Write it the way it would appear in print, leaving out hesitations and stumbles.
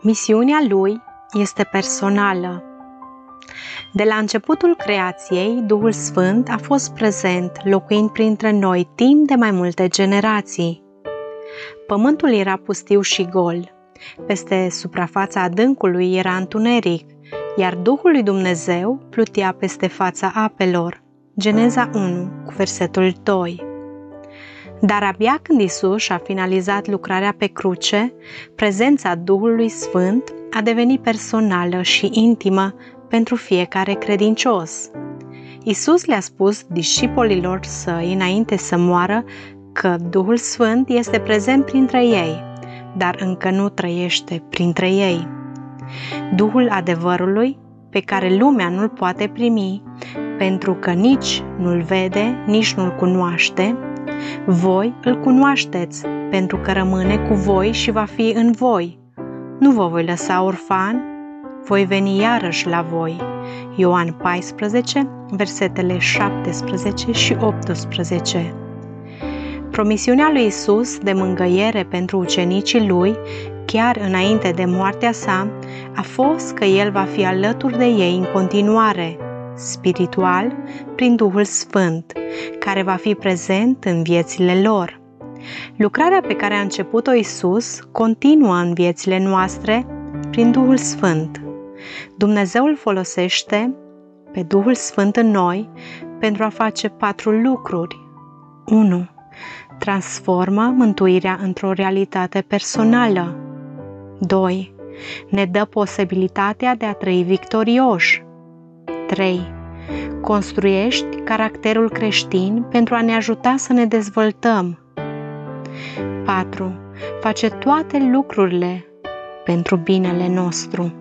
Misiunea Lui este personală. De la începutul creației, Duhul Sfânt a fost prezent, locuind printre noi timp de mai multe generații. Pământul era pustiu și gol. Peste suprafața adâncului era întuneric, iar Duhul lui Dumnezeu plutea peste fața apelor. Geneza 1, cu versetul 2. Dar abia când Isus a finalizat lucrarea pe cruce, prezența Duhului Sfânt a devenit personală și intimă pentru fiecare credincios. Isus le-a spus discipolilor săi înainte să moară că Duhul Sfânt este prezent printre ei, dar încă nu trăiește printre ei. Duhul adevărului, pe care lumea nu-l poate primi, pentru că nici nu-l vede, nici nu-l cunoaște, voi îl cunoașteți, pentru că rămâne cu voi și va fi în voi. Nu vă voi lăsa orfani, voi veni iarăși la voi. Ioan 14, versetele 17 și 18. Promisiunea lui Isus de mângâiere pentru ucenicii lui, chiar înainte de moartea sa, a fost că El va fi alături de ei în continuare, spiritual, prin Duhul Sfânt, care va fi prezent în viețile lor. Lucrarea pe care a început-o Isus continuă în viețile noastre prin Duhul Sfânt. Dumnezeu îl folosește pe Duhul Sfânt în noi pentru a face 4 lucruri. 1. Transformă mântuirea într-o realitate personală. 2. Ne dă posibilitatea de a trăi victorioși. 3. Construiești caracterul creștin pentru a ne ajuta să ne dezvoltăm. 4. Face toate lucrurile pentru binele nostru.